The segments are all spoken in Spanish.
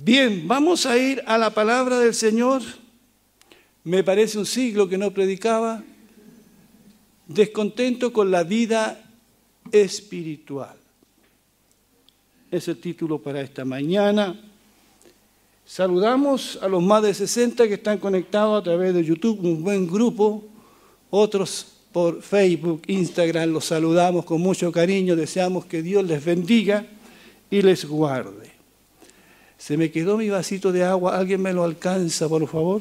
Bien, vamos a ir a la palabra del Señor. Me parece un siglo que no predicaba. Descontento con la vida espiritual. Es el título para esta mañana. Saludamos a los más de 60 que están conectados a través de YouTube, un buen grupo. Otros por Facebook, Instagram, los saludamos con mucho cariño. Deseamos que Dios les bendiga y les guarde. Se me quedó mi vasito de agua. ¿Alguien me lo alcanza, por favor?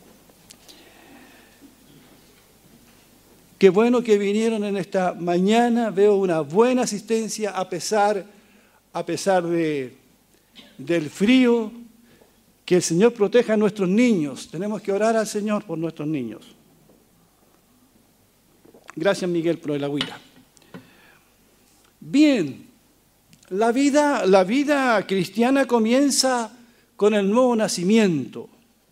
Qué bueno que vinieron en esta mañana. Veo una buena asistencia a pesar del frío. Que el Señor proteja a nuestros niños. Tenemos que orar al Señor por nuestros niños. Gracias, Miguel, por el agüita. Bien, la vida cristiana comienza con el nuevo nacimiento.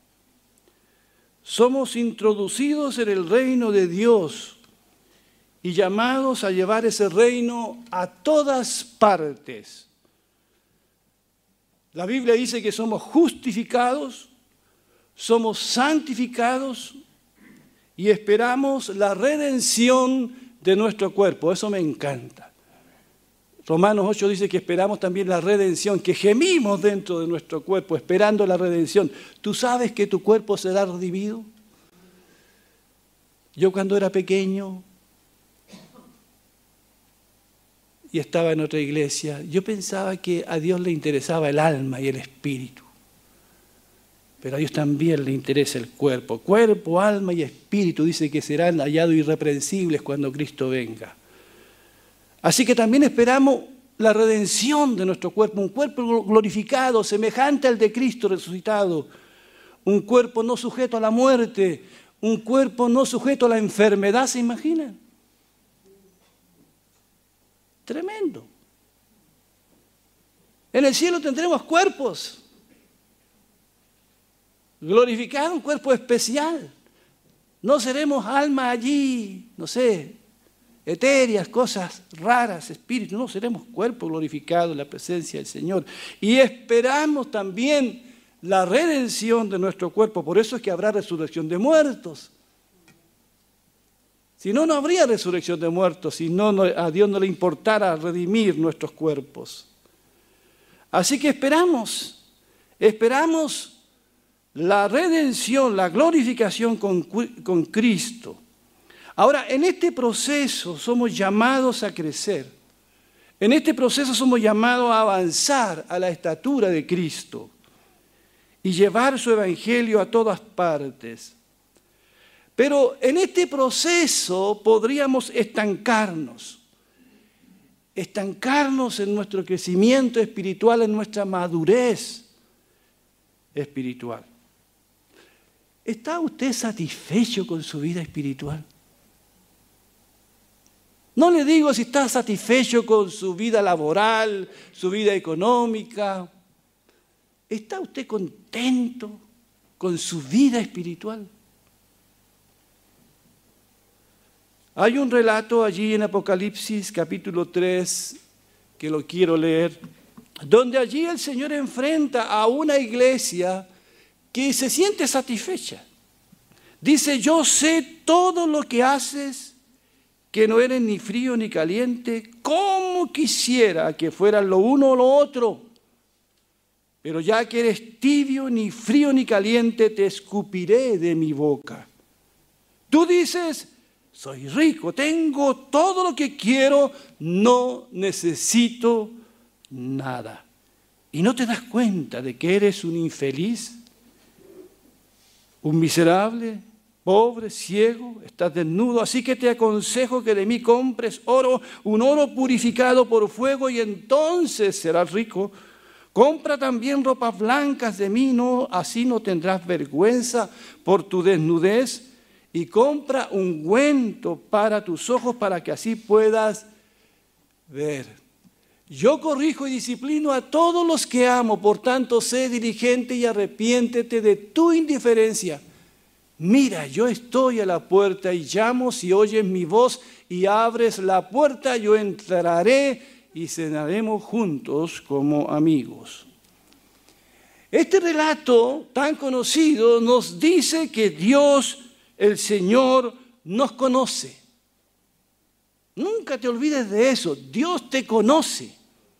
Somos introducidos en el reino de Dios y llamados a llevar ese reino a todas partes. La Biblia dice que somos justificados, somos santificados y esperamos la redención de nuestro cuerpo. Eso me encanta. Romanos 8 dice que esperamos también la redención, que gemimos dentro de nuestro cuerpo esperando la redención. ¿Tú sabes que tu cuerpo será redimido? Yo cuando era pequeño y estaba en otra iglesia, yo pensaba que a Dios le interesaba el alma y el espíritu. Pero a Dios también le interesa el cuerpo. Cuerpo, alma y espíritu, dice que serán hallados irreprensibles cuando Cristo venga. Así que también esperamos la redención de nuestro cuerpo, un cuerpo glorificado, semejante al de Cristo resucitado. Un cuerpo no sujeto a la muerte, un cuerpo no sujeto a la enfermedad, ¿se imaginan? Tremendo. En el cielo tendremos cuerpos glorificados, un cuerpo especial. No seremos almas allí, no sé, etéreas, cosas raras, espíritus. No, seremos cuerpo glorificado en la presencia del Señor. Y esperamos también la redención de nuestro cuerpo. Por eso es que habrá resurrección de muertos. Si no, no habría resurrección de muertos, si no, a Dios no le importara redimir nuestros cuerpos. Así que esperamos la redención, la glorificación con Cristo. Ahora, en este proceso somos llamados a crecer. En este proceso somos llamados a avanzar a la estatura de Cristo y llevar su evangelio a todas partes. Pero en este proceso podríamos estancarnos en nuestro crecimiento espiritual, en nuestra madurez espiritual. ¿Está usted satisfecho con su vida espiritual? No le digo si está satisfecho con su vida laboral, su vida económica. ¿Está usted contento con su vida espiritual? Hay un relato allí en Apocalipsis capítulo 3, que lo quiero leer, donde allí el Señor enfrenta a una iglesia que se siente satisfecha. Dice, yo sé todo lo que haces, que no eres ni frío ni caliente, como quisiera que fueras lo uno o lo otro. Pero ya que eres tibio, ni frío ni caliente, te escupiré de mi boca. Tú dices, soy rico, tengo todo lo que quiero, no necesito nada. ¿Y no te das cuenta de que eres un infeliz, un miserable, pobre, ciego, estás desnudo? Así que te aconsejo que de mí compres oro, un oro purificado por fuego, y entonces serás rico. Compra también ropas blancas de mí, así no tendrás vergüenza por tu desnudez. Y compra ungüento para tus ojos para que así puedas ver. Yo corrijo y disciplino a todos los que amo, por tanto sé diligente y arrepiéntete de tu indiferencia. Mira, yo estoy a la puerta y llamo, si oyes mi voz y abres la puerta, yo entraré y cenaremos juntos como amigos. Este relato tan conocido nos dice que Dios, el Señor, nos conoce. Nunca te olvides de eso. Dios te conoce.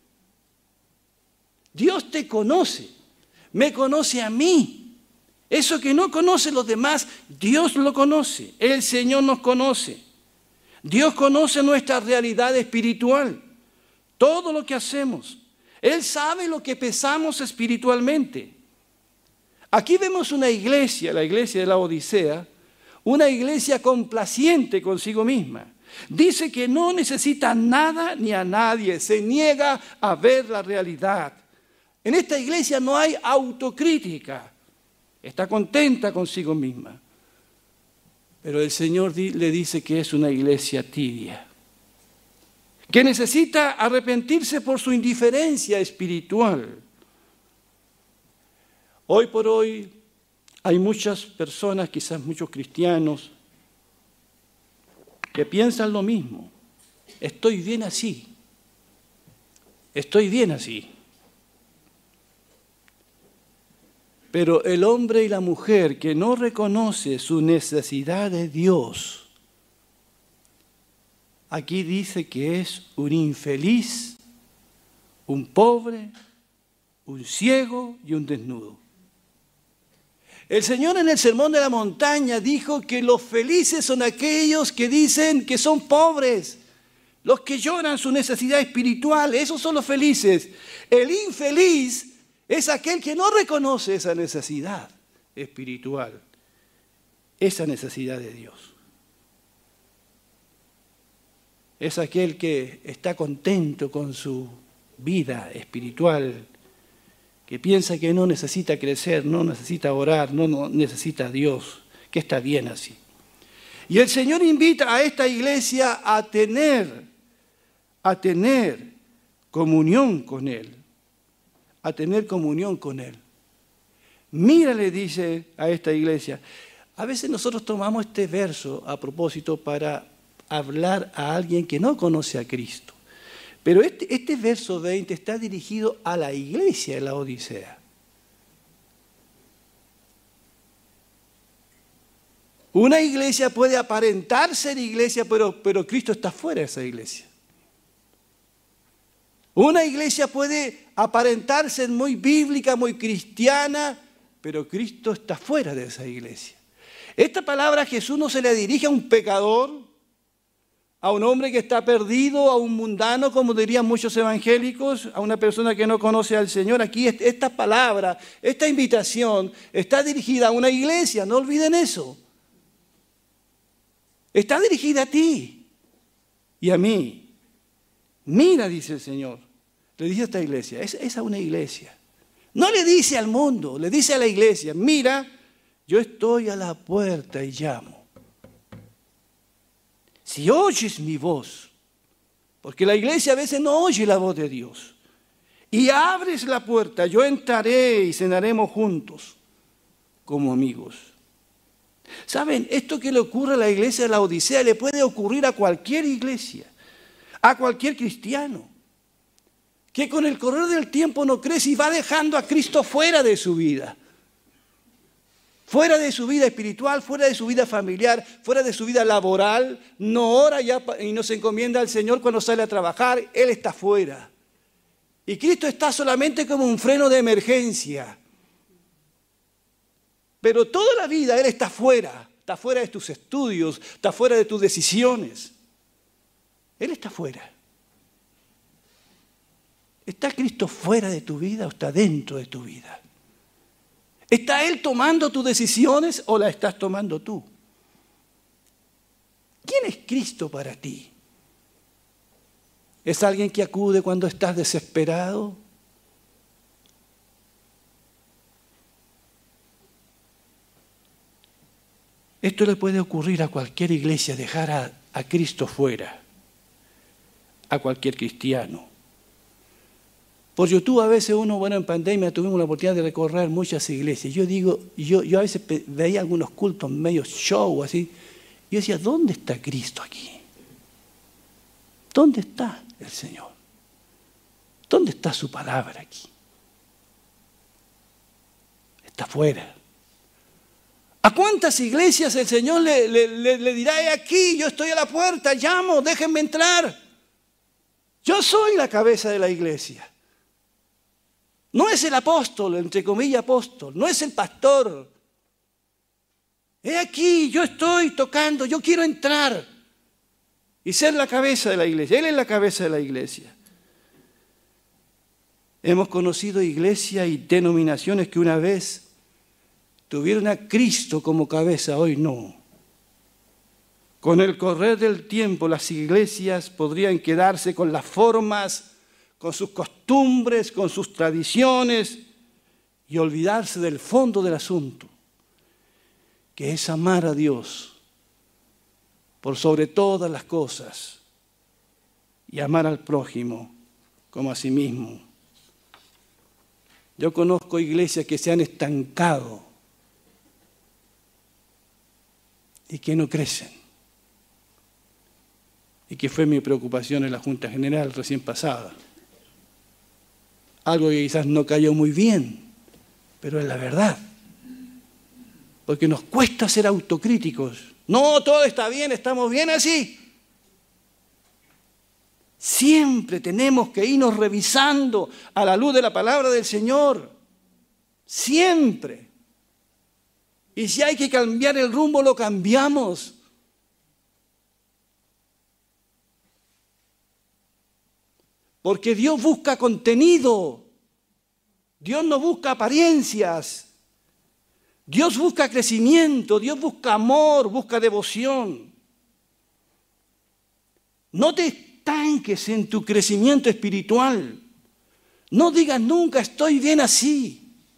Dios te conoce. Me conoce a mí. Eso que no conocen los demás, Dios lo conoce. El Señor nos conoce. Dios conoce nuestra realidad espiritual. Todo lo que hacemos. Él sabe lo que pesamos espiritualmente. Aquí vemos una iglesia, la iglesia de la Odisea, una iglesia complaciente consigo misma. Dice que no necesita nada ni a nadie, se niega a ver la realidad. En esta iglesia no hay autocrítica, está contenta consigo misma. Pero el Señor le dice que es una iglesia tibia, que necesita arrepentirse por su indiferencia espiritual. Hoy por hoy hay muchas personas, quizás muchos cristianos, que piensan lo mismo. Estoy bien así. Estoy bien así. Pero el hombre y la mujer que no reconoce su necesidad de Dios, aquí dice que es un infeliz, un pobre, un ciego y un desnudo. El Señor en el Sermón de la Montaña dijo que los felices son aquellos que dicen que son pobres, los que lloran su necesidad espiritual, esos son los felices. El infeliz es aquel que no reconoce esa necesidad espiritual, esa necesidad de Dios. Es aquel que está contento con su vida espiritual, que piensa que no necesita crecer, no necesita orar, no necesita a Dios, que está bien así. Y el Señor invita a esta iglesia a tener comunión con Él, a tener comunión con Él. Mira, le dice a esta iglesia, a veces nosotros tomamos este verso a propósito para hablar a alguien que no conoce a Cristo. Pero este verso 20 está dirigido a la iglesia de la Odisea. Una iglesia puede aparentar ser iglesia, pero Cristo está fuera de esa iglesia. Una iglesia puede aparentar ser muy bíblica, muy cristiana, pero Cristo está fuera de esa iglesia. Esta palabra Jesús no se le dirige a un pecador, a un hombre que está perdido, a un mundano, como dirían muchos evangélicos, a una persona que no conoce al Señor. Aquí esta palabra, esta invitación está dirigida a una iglesia, no olviden eso. Está dirigida a ti y a mí. Mira, dice el Señor, le dice a esta iglesia, es a una iglesia. No le dice al mundo, le dice a la iglesia, mira, yo estoy a la puerta y llamo. Si oyes mi voz, porque la iglesia a veces no oye la voz de Dios, y abres la puerta, yo entraré y cenaremos juntos como amigos. ¿Saben? Esto que le ocurre a la iglesia de la Odisea le puede ocurrir a cualquier iglesia, a cualquier cristiano, que con el correr del tiempo no crece y va dejando a Cristo fuera de su vida. Fuera de su vida espiritual, fuera de su vida familiar, fuera de su vida laboral, no ora ya y no se encomienda al Señor cuando sale a trabajar, Él está fuera. Y Cristo está solamente como un freno de emergencia. Pero toda la vida Él está fuera de tus estudios, está fuera de tus decisiones. Él está fuera. ¿Está Cristo fuera de tu vida o está dentro de tu vida? ¿Está Él tomando tus decisiones o las estás tomando tú? ¿Quién es Cristo para ti? ¿Es alguien que acude cuando estás desesperado? Esto le puede ocurrir a cualquier iglesia, dejar a Cristo fuera, a cualquier cristiano. Por YouTube a veces en pandemia tuvimos la oportunidad de recorrer muchas iglesias. Yo a veces veía algunos cultos medio show así. Yo decía, ¿dónde está Cristo aquí? ¿Dónde está el Señor? ¿Dónde está su palabra aquí? está afuera. ¿A cuántas iglesias el Señor le dirá, he aquí, yo estoy a la puerta, llamo, déjenme entrar? Yo soy la cabeza de la iglesia. No es el apóstol, entre comillas apóstol, no es el pastor. He aquí, yo estoy tocando, yo quiero entrar y ser la cabeza de la iglesia. Él es la cabeza de la iglesia. Hemos conocido iglesias y denominaciones que una vez tuvieron a Cristo como cabeza, hoy no. Con el correr del tiempo, las iglesias podrían quedarse con las formas, con sus costumbres, con sus tradiciones y olvidarse del fondo del asunto, que es amar a Dios por sobre todas las cosas y amar al prójimo como a sí mismo. Yo conozco iglesias que se han estancado y que no crecen. Y que fue mi preocupación en la Junta General recién pasada. Algo que quizás no cayó muy bien, pero es la verdad. Porque nos cuesta ser autocríticos. No, todo está bien, estamos bien así. Siempre tenemos que irnos revisando a la luz de la palabra del Señor. Siempre. Y si hay que cambiar el rumbo, lo cambiamos. Porque Dios busca contenido. Dios no busca apariencias. Dios busca crecimiento. Dios busca amor, busca devoción. No te estanques en tu crecimiento espiritual. No digas nunca, estoy bien así.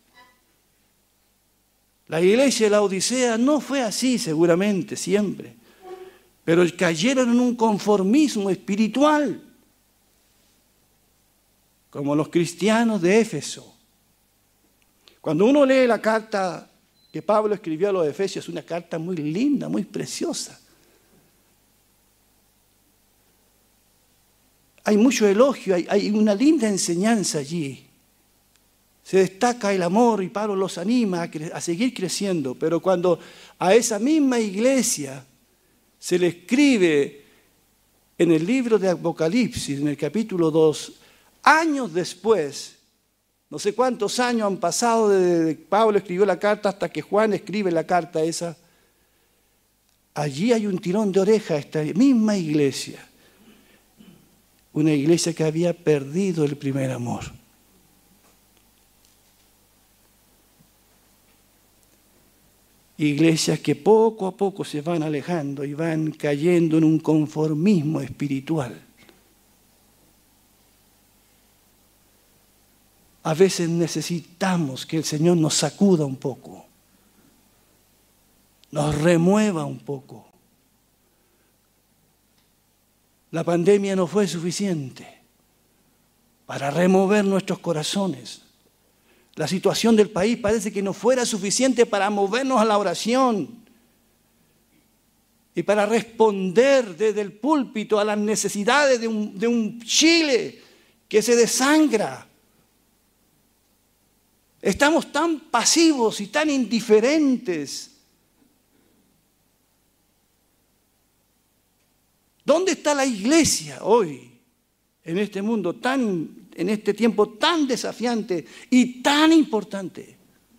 La iglesia de la Odisea no fue así seguramente, siempre. Pero cayeron en un conformismo espiritual. Como los cristianos de Éfeso. Cuando uno lee la carta que Pablo escribió a los Efesios, es una carta muy linda, muy preciosa. Hay mucho elogio, hay una linda enseñanza allí. Se destaca el amor y Pablo los anima a seguir creciendo. Pero cuando a esa misma iglesia se le escribe en el libro de Apocalipsis, en el capítulo 2, años después, no sé cuántos años han pasado desde que Pablo escribió la carta hasta que Juan escribe la carta esa, allí hay un tirón de oreja a esta misma iglesia. Una iglesia que había perdido el primer amor. Iglesias que poco a poco se van alejando y van cayendo en un conformismo espiritual. A veces necesitamos que el Señor nos sacuda un poco, nos remueva un poco. La pandemia no fue suficiente para remover nuestros corazones. La situación del país parece que no fuera suficiente para movernos a la oración y para responder desde el púlpito a las necesidades de un Chile que se desangra. Estamos tan pasivos y tan indiferentes. ¿Dónde está la iglesia hoy en este mundo en este tiempo tan desafiante y tan importante?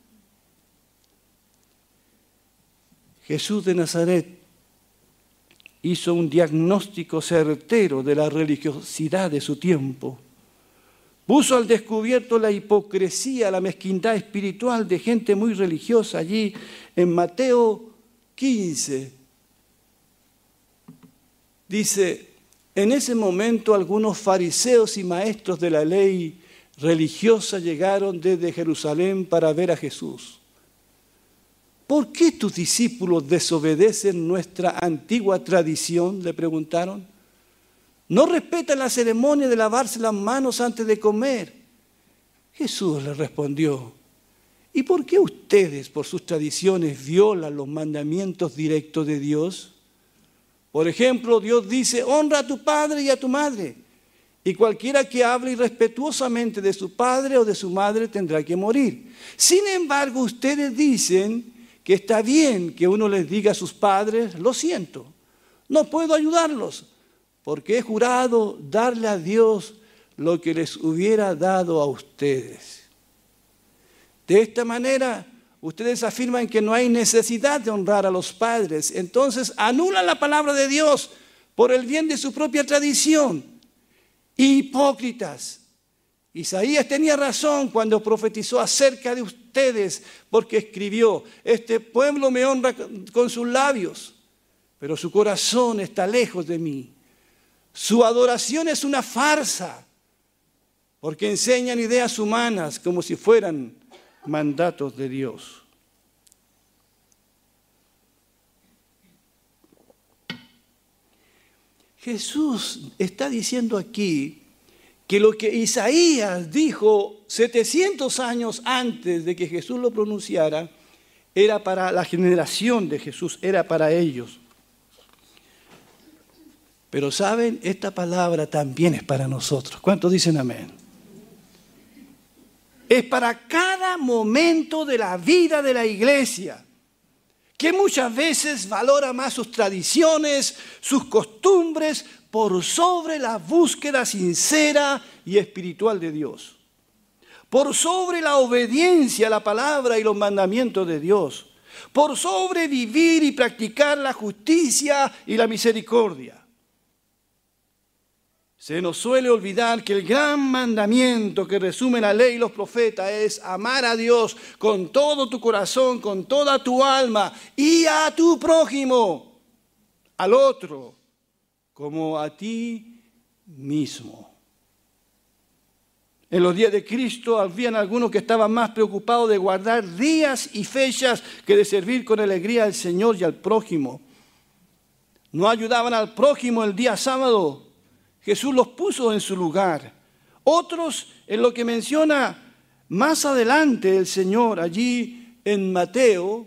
Jesús de Nazaret hizo un diagnóstico certero de la religiosidad de su tiempo. Puso al descubierto la hipocresía, la mezquindad espiritual de gente muy religiosa allí en Mateo 15. Dice, en ese momento algunos fariseos y maestros de la ley religiosa llegaron desde Jerusalén para ver a Jesús. ¿Por qué tus discípulos desobedecen nuestra antigua tradición?, le preguntaron. ¿No respetan la ceremonia de lavarse las manos antes de comer? Jesús les respondió, ¿y por qué ustedes, por sus tradiciones, violan los mandamientos directos de Dios? Por ejemplo, Dios dice, honra a tu padre y a tu madre. y cualquiera que hable irrespetuosamente de su padre o de su madre tendrá que morir. Sin embargo, ustedes dicen que está bien que uno les diga a sus padres, lo siento, no puedo ayudarlos, porque he jurado darle a Dios lo que les hubiera dado a ustedes. De esta manera, ustedes afirman que no hay necesidad de honrar a los padres, entonces anulan la palabra de Dios por el bien de su propia tradición. Hipócritas. Isaías tenía razón cuando profetizó acerca de ustedes, porque escribió, este pueblo me honra con sus labios, pero su corazón está lejos de mí. Su adoración es una farsa, porque enseñan ideas humanas como si fueran mandatos de Dios. Jesús está diciendo aquí que lo que Isaías dijo 700 años antes de que Jesús lo pronunciara, era para la generación de Jesús, era para ellos. Pero saben, esta palabra también es para nosotros. ¿Cuántos dicen amén? Es para cada momento de la vida de la iglesia, que muchas veces valora más sus tradiciones, sus costumbres, por sobre la búsqueda sincera y espiritual de Dios. Por sobre la obediencia a la palabra y los mandamientos de Dios. Por sobre vivir y practicar la justicia y la misericordia. Se nos suele olvidar que el gran mandamiento que resume la ley y los profetas es amar a Dios con todo tu corazón, con toda tu alma y a tu prójimo, al otro, como a ti mismo. En los días de Cristo habían algunos que estaban más preocupados de guardar días y fechas que de servir con alegría al Señor y al prójimo. No ayudaban al prójimo el día sábado. Jesús los puso en su lugar. Otros, en lo que menciona más adelante el Señor, allí en Mateo,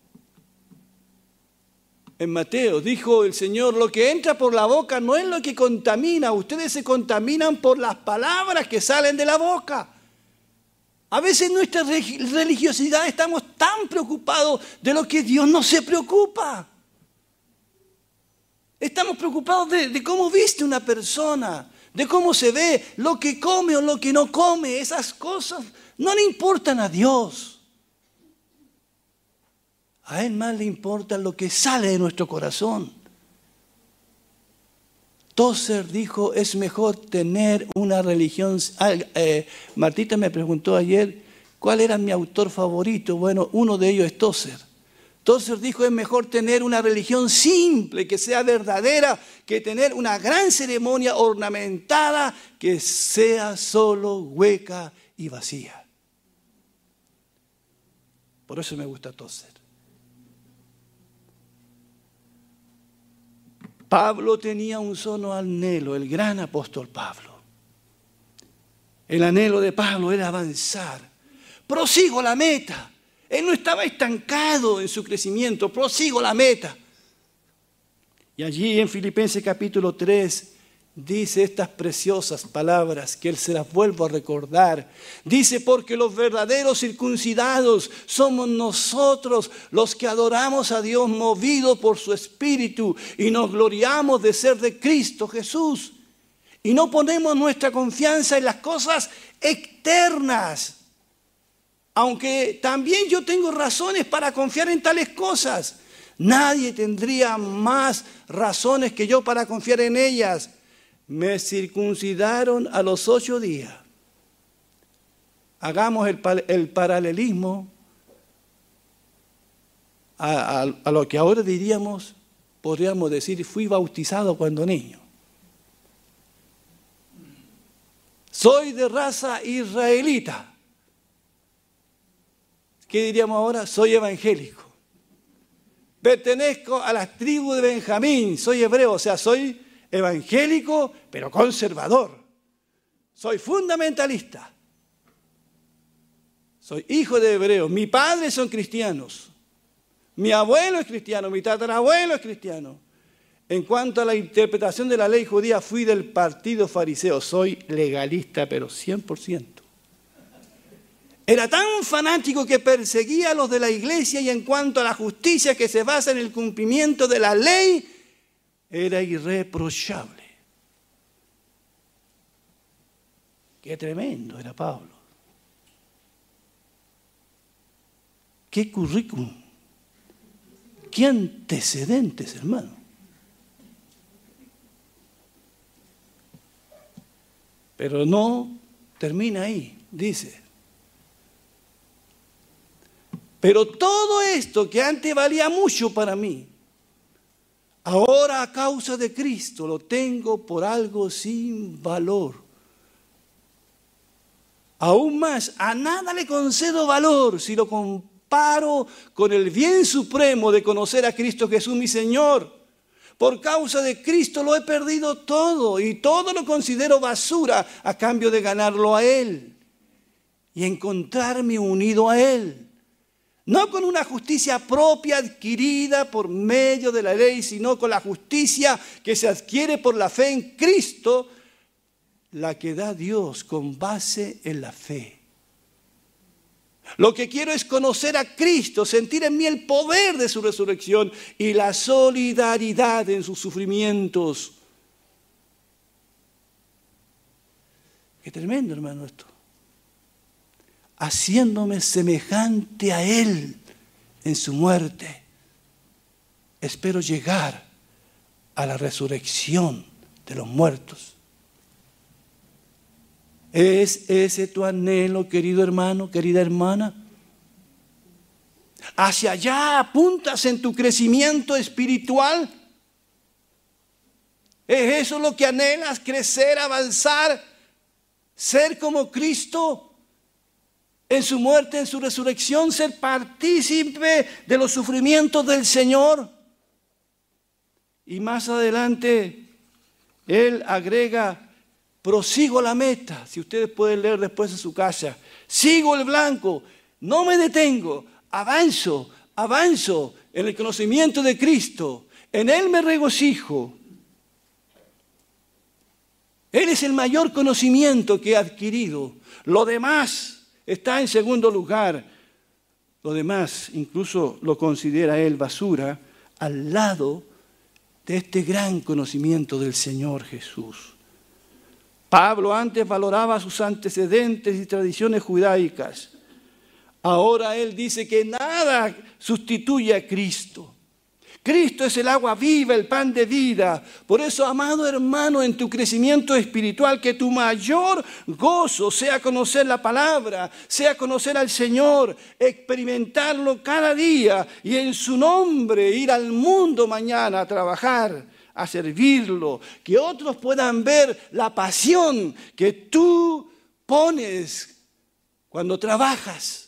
dijo el Señor, lo que entra por la boca no es lo que contamina, ustedes se contaminan por las palabras que salen de la boca. A veces en nuestra religiosidad estamos tan preocupados de lo que Dios no se preocupa. Estamos preocupados de cómo viste una persona, de cómo se ve, lo que come o lo que no come. Esas cosas no le importan a Dios. A Él más le importa lo que sale de nuestro corazón. Tozer dijo, es mejor tener una religión. Martita me preguntó ayer, ¿cuál era mi autor favorito? Bueno, uno de ellos es Tozer. Tozer dijo, es mejor tener una religión simple, que sea verdadera, que tener una gran ceremonia ornamentada, que sea solo hueca y vacía. Por eso me gusta Tozer. Pablo tenía un solo anhelo, el gran apóstol Pablo. El anhelo de Pablo era avanzar. Prosigo la meta. Él no estaba estancado en su crecimiento, prosigo la meta. Y allí en Filipenses capítulo 3 dice estas preciosas palabras que él se las vuelvo a recordar. Dice, porque los verdaderos circuncidados somos nosotros los que adoramos a Dios movidos por su Espíritu y nos gloriamos de ser de Cristo Jesús. Y no ponemos nuestra confianza en las cosas externas. Aunque también yo tengo razones para confiar en tales cosas, nadie tendría más razones que yo para confiar en ellas. Me circuncidaron a los 8 días. Hagamos el paralelismo a lo que ahora diríamos, podríamos decir, fui bautizado cuando niño. Soy de raza israelita. ¿Qué diríamos ahora? Soy evangélico. Pertenezco a las tribus de Benjamín. Soy hebreo, o sea, soy evangélico, pero conservador. Soy fundamentalista. Soy hijo de hebreos. Mis padres son cristianos. Mi abuelo es cristiano, mi tatarabuelo es cristiano. En cuanto a la interpretación de la ley judía, fui del partido fariseo. Soy legalista, pero 100%. Era tan fanático que perseguía a los de la iglesia, y en cuanto a la justicia que se basa en el cumplimiento de la ley, era irreprochable. Qué tremendo era Pablo. Qué currículum. Qué antecedentes, hermano. Pero no termina ahí, dice. Pero todo esto que antes valía mucho para mí, ahora a causa de Cristo lo tengo por algo sin valor. Aún más, a nada le concedo valor si lo comparo con el bien supremo de conocer a Cristo Jesús mi Señor. Por causa de Cristo lo he perdido todo y todo lo considero basura a cambio de ganarlo a Él y encontrarme unido a Él. No con una justicia propia adquirida por medio de la ley, sino con la justicia que se adquiere por la fe en Cristo, la que da Dios con base en la fe. Lo que quiero es conocer a Cristo, sentir en mí el poder de su resurrección y la solidaridad en sus sufrimientos. Qué tremendo, hermano, esto. Haciéndome semejante a Él en su muerte, espero llegar a la resurrección de los muertos. ¿Es ese tu anhelo, querido hermano, querida hermana? ¿Hacia allá apuntas en tu crecimiento espiritual? ¿Es eso lo que anhelas? ¿Crecer, avanzar, ser como Cristo en su muerte, en su resurrección, ser partícipe de los sufrimientos del Señor? Y más adelante, Él agrega: prosigo la meta. Si ustedes pueden leer después en su casa. Sigo el blanco, no me detengo, avanzo en el conocimiento de Cristo. En Él me regocijo. Él es el mayor conocimiento que he adquirido. Lo demás está en segundo lugar. Lo demás incluso lo considera Él basura al lado de este gran conocimiento del Señor Jesús. Pablo antes valoraba sus antecedentes y tradiciones judaicas. Ahora él dice que nada sustituye a Cristo. Cristo es el agua viva, el pan de vida. Por eso, amado hermano, en tu crecimiento espiritual, que tu mayor gozo sea conocer la palabra, sea conocer al Señor, experimentarlo cada día y en su nombre ir al mundo mañana a trabajar, a servirlo, que otros puedan ver la pasión que tú pones cuando trabajas,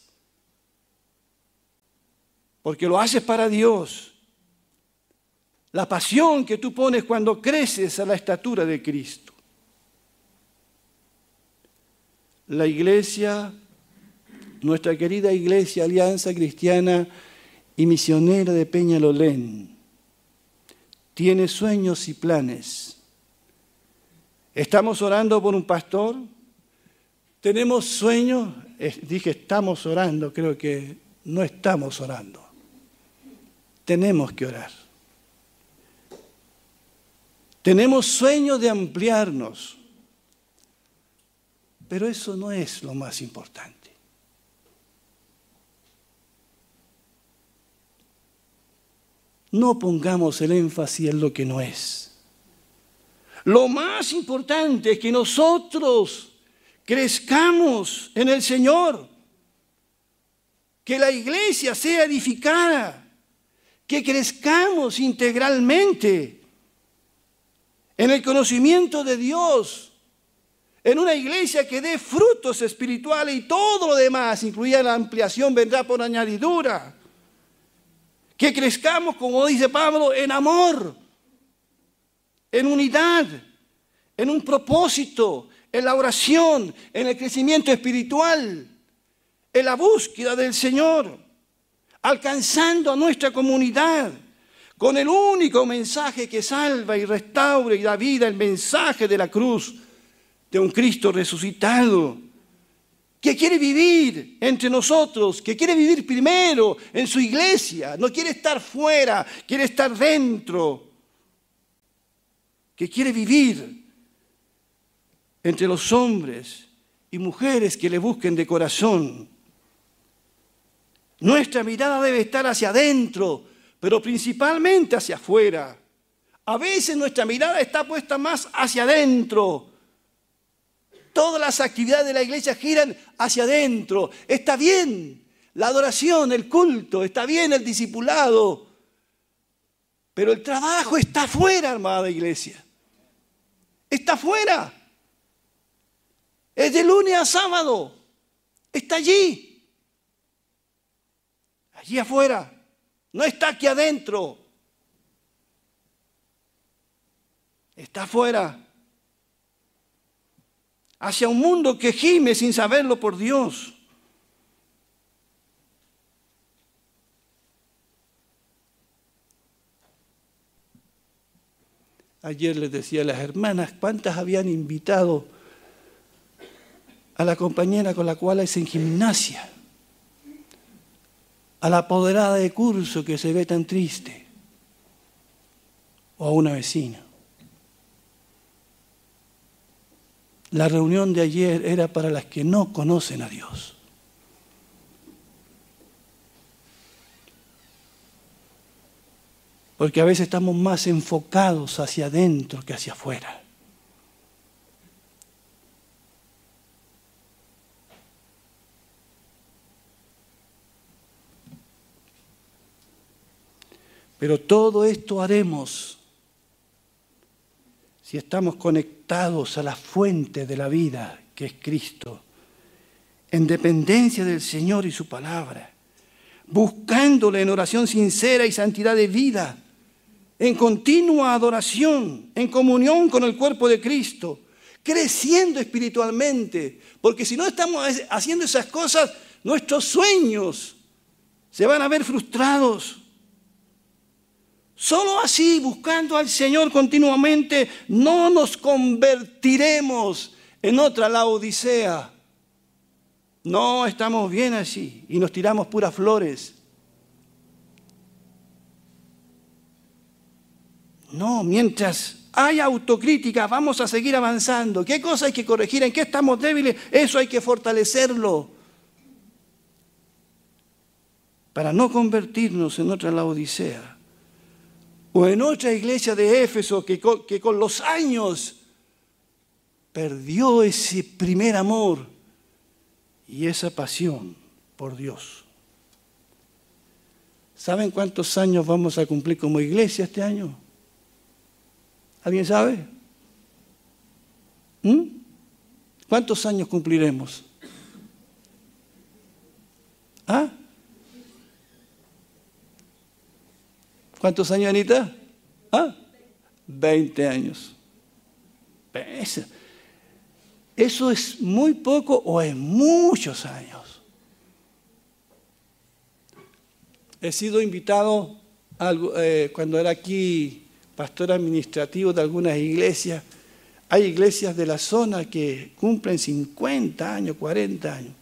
porque lo haces para Dios. La pasión que tú pones cuando creces a la estatura de Cristo. La iglesia, nuestra querida iglesia, Alianza Cristiana y Misionera de Peñalolén, tiene sueños y planes. ¿Estamos orando por un pastor? ¿Tenemos sueños? Dije estamos orando, creo que no estamos orando. Tenemos que orar. Tenemos sueños de ampliarnos, pero eso no es lo más importante. No pongamos el énfasis en lo que no es. Lo más importante es que nosotros crezcamos en el Señor, que la iglesia sea edificada, que crezcamos integralmente en el conocimiento de Dios, en una iglesia que dé frutos espirituales y todo lo demás, incluida la ampliación, vendrá por añadidura. Que crezcamos, como dice Pablo, en amor, en unidad, en un propósito, en la oración, en el crecimiento espiritual, en la búsqueda del Señor, alcanzando a nuestra comunidad, con el único mensaje que salva y restaura y da vida, el mensaje de la cruz, de un Cristo resucitado, que quiere vivir entre nosotros, que quiere vivir primero en su iglesia, no quiere estar fuera, quiere estar dentro, que quiere vivir entre los hombres y mujeres que le busquen de corazón. Nuestra mirada debe estar hacia adentro, pero principalmente hacia afuera. A veces nuestra mirada está puesta más hacia adentro. Todas las actividades de la iglesia giran hacia adentro. Está bien la adoración, el culto, está bien el discipulado, pero el trabajo está afuera, amada iglesia. Está afuera. Es de lunes a sábado. Está allí. Allí afuera. No está aquí adentro. Está afuera. Hacia un mundo que gime sin saberlo por Dios. Ayer les decía a las hermanas cuántas habían invitado a la compañera con la cual hacen gimnasia, a la apoderada de curso que se ve tan triste, o a una vecina. La reunión de ayer era para las que no conocen a Dios. Porque a veces estamos más enfocados hacia adentro que hacia afuera. Pero todo esto haremos si estamos conectados a la fuente de la vida, que es Cristo, en dependencia del Señor y su palabra, buscándole en oración sincera y santidad de vida, en continua adoración, en comunión con el cuerpo de Cristo, creciendo espiritualmente, porque si no estamos haciendo esas cosas, nuestros sueños se van a ver frustrados. Solo así, buscando al Señor continuamente, no nos convertiremos en otra Laodicea. No, estamos bien así y nos tiramos puras flores. No, mientras hay autocrítica, vamos a seguir avanzando. ¿Qué cosa hay que corregir? ¿En qué estamos débiles? Eso hay que fortalecerlo para no convertirnos en otra Laodicea. O en otra iglesia de Éfeso que con los años perdió ese primer amor y esa pasión por Dios. ¿Saben cuántos años vamos a cumplir como iglesia este año? ¿Alguien sabe? ¿Cuántos años cumpliremos? ¿Ah? ¿Cuántos años, Anita? ¿Ah? 20 años. ¿Eso es muy poco o es muchos años? He sido invitado cuando era aquí pastor administrativo de algunas iglesias. Hay iglesias de la zona que cumplen 50 años, 40 años.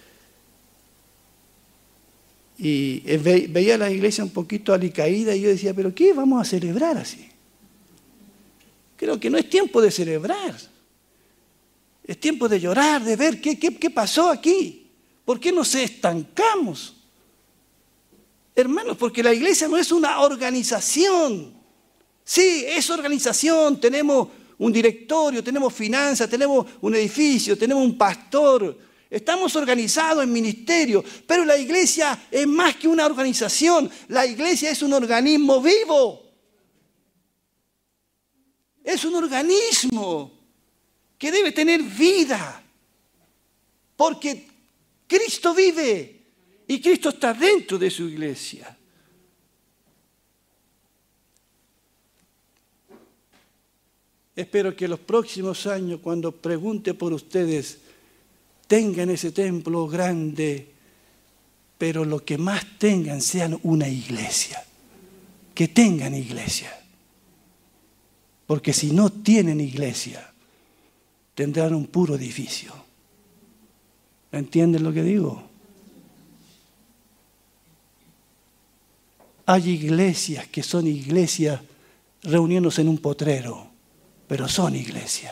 Y veía la iglesia un poquito alicaída y yo decía, ¿pero qué vamos a celebrar así? Creo que no es tiempo de celebrar. Es tiempo de llorar, de ver qué pasó aquí. ¿Por qué nos estancamos? Hermanos, porque la iglesia no es una organización. Sí, es organización, tenemos un directorio, tenemos finanzas, tenemos un edificio, tenemos un pastor. Estamos organizados en ministerio, pero la iglesia es más que una organización. La iglesia es un organismo vivo. Es un organismo que debe tener vida, porque Cristo vive y Cristo está dentro de su iglesia. Espero que los próximos años, cuando pregunte por ustedes, tengan ese templo grande, pero lo que más tengan sean una iglesia que tengan iglesia. Porque si no tienen iglesia, tendrán un puro edificio. ¿Entienden lo que digo? Hay iglesias que son iglesias reuniéndose en un potrero, pero son iglesias.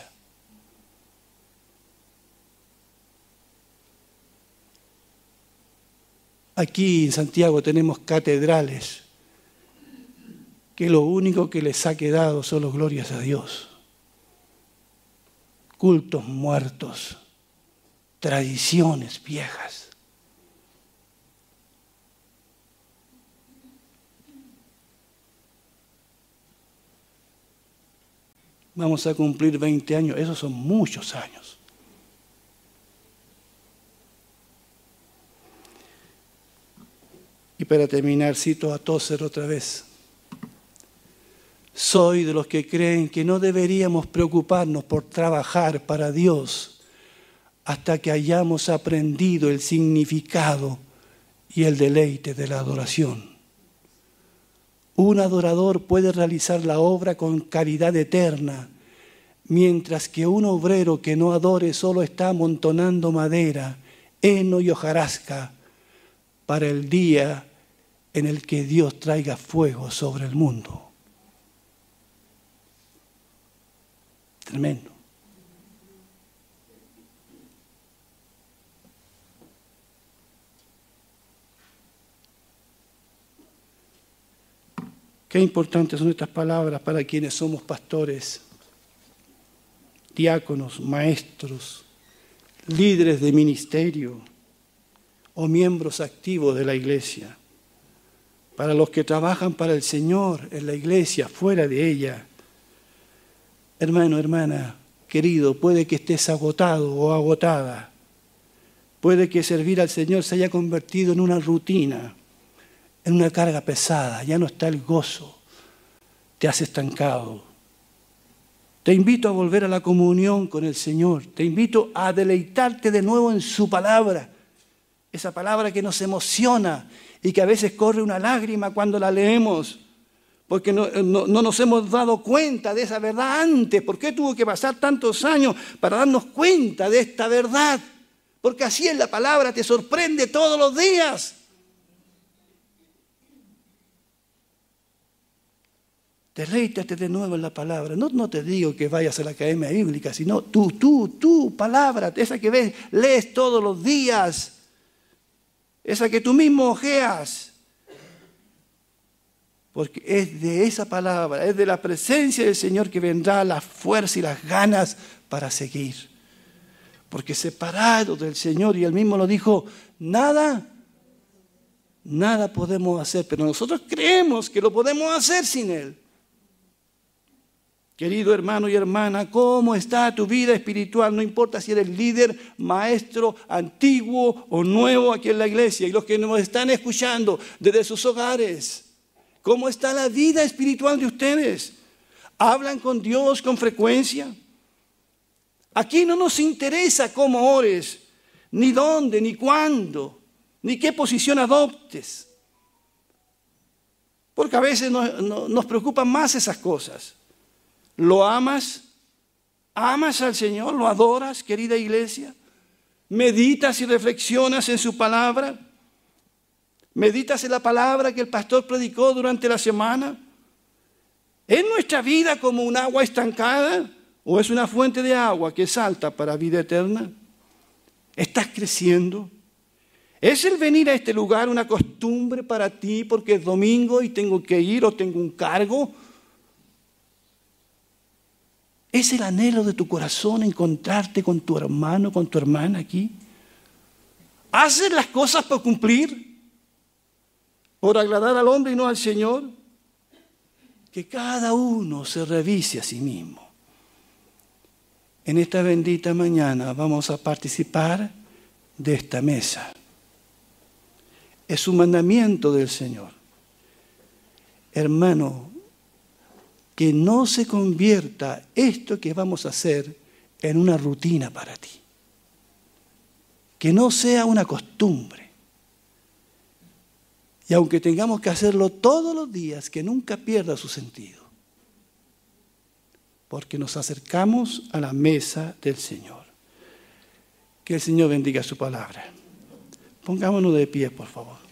Aquí en Santiago tenemos catedrales que lo único que les ha quedado son las glorias a Dios. Cultos muertos, tradiciones viejas. Vamos a cumplir 20 años, esos son muchos años. Y para terminar, cito a Tozer otra vez. Soy de los que creen que no deberíamos preocuparnos por trabajar para Dios hasta que hayamos aprendido el significado y el deleite de la adoración. Un adorador puede realizar la obra con caridad eterna, mientras que un obrero que no adore solo está amontonando madera, heno y hojarasca para el día en el que Dios traiga fuego sobre el mundo. Tremendo. Qué importantes son estas palabras para quienes somos pastores, diáconos, maestros, líderes de ministerio o miembros activos de la iglesia. Para los que trabajan para el Señor en la iglesia, fuera de ella. Hermano, hermana, querido, puede que estés agotado o agotada. Puede que servir al Señor se haya convertido en una rutina, en una carga pesada. Ya no está el gozo. Te has estancado. Te invito a volver a la comunión con el Señor. Te invito a deleitarte de nuevo en su palabra. Esa palabra que nos emociona y que a veces corre una lágrima cuando la leemos. Porque no nos hemos dado cuenta de esa verdad antes. ¿Por qué tuvo que pasar tantos años para darnos cuenta de esta verdad? Porque así es la palabra, te sorprende todos los días. Deleítate de nuevo en la palabra. No te digo que vayas a la academia bíblica, sino tu palabra, esa que lees todos los días, esa que tú mismo ojeas. Porque es de esa palabra, es de la presencia del Señor que vendrá la fuerza y las ganas para seguir. Porque separados del Señor, y Él mismo lo dijo, nada podemos hacer, pero nosotros creemos que lo podemos hacer sin Él. Querido hermano y hermana, ¿cómo está tu vida espiritual? No importa si eres líder, maestro, antiguo o nuevo aquí en la iglesia, y los que nos están escuchando desde sus hogares. ¿Cómo está la vida espiritual de ustedes? ¿Hablan con Dios con frecuencia? Aquí no nos interesa cómo ores, ni dónde, ni cuándo, ni qué posición adoptes. Porque a veces nos preocupan más esas cosas. ¿Lo amas? ¿Amas al Señor? ¿Lo adoras, querida iglesia? ¿Meditas y reflexionas en su palabra? ¿Meditas en la palabra que el pastor predicó durante la semana? ¿Es nuestra vida como un agua estancada o es una fuente de agua que salta para vida eterna? ¿Estás creciendo? ¿Es el venir a este lugar una costumbre para ti porque es domingo y tengo que ir o tengo un cargo? ¿Es el anhelo de tu corazón encontrarte con tu hermano, con tu hermana aquí? ¿Haces las cosas por cumplir? ¿Por agradar al hombre y no al Señor? Que cada uno se revise a sí mismo. En esta bendita mañana vamos a participar de esta mesa. Es un mandamiento del Señor. Hermano, que no se convierta esto que vamos a hacer en una rutina para ti. Que no sea una costumbre. Y aunque tengamos que hacerlo todos los días, que nunca pierda su sentido. Porque nos acercamos a la mesa del Señor. Que el Señor bendiga su palabra. Pongámonos de pie, por favor.